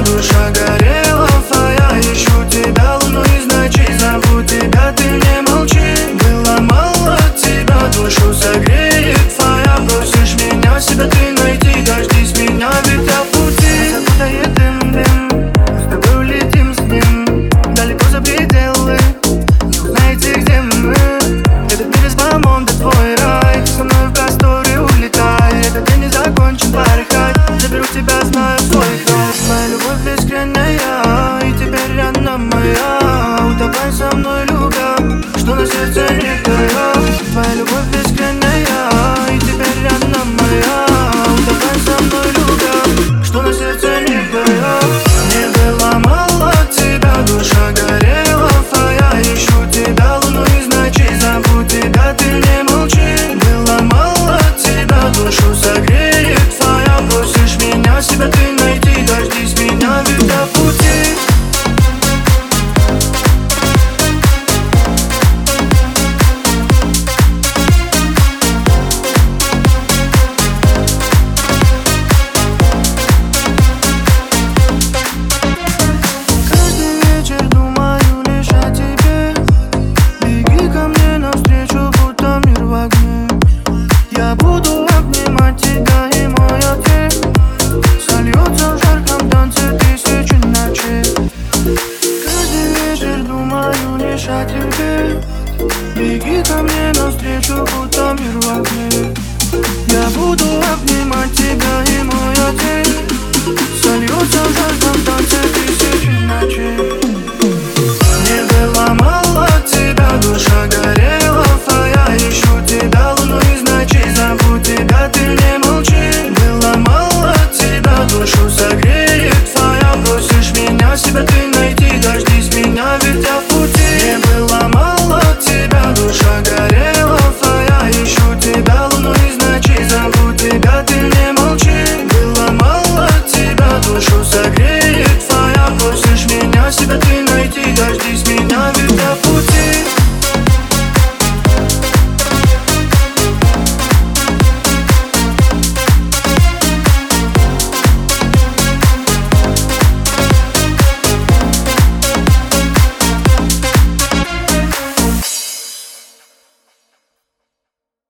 душа горела твоя. Ищу тебя луну из ночи, зову тебя, ты не молчи. Было мало тебя, душу согреет твоя. Просишь меня, себя ты найти, дождись меня, ведь я в пути. Закутает дым, с тобой улетим с ним далеко за пределы, не узнаете, где мы. Этот мир из бомонда, твой рай. Со мной в просторы улетай, этот день не закончен, порхай. Заберу тебя, знаю свой край. Твоя любовь искренняя, и теперь она моя. Утопай со мной, любя, что на сердце не дает. Твоя любовь искренняя, и теперь она моя. Утопай со мной, любя, что на сердце не дает. Мне было мало тебя, душа горела твоя. Ищу тебя луну из ночи, зову тебя, ты не молчи. Было мало тебя, душу согреет твоя. Просишь меня, себя ты найти, дождись меня, ведь я в пути. Я буду обнимать тебя.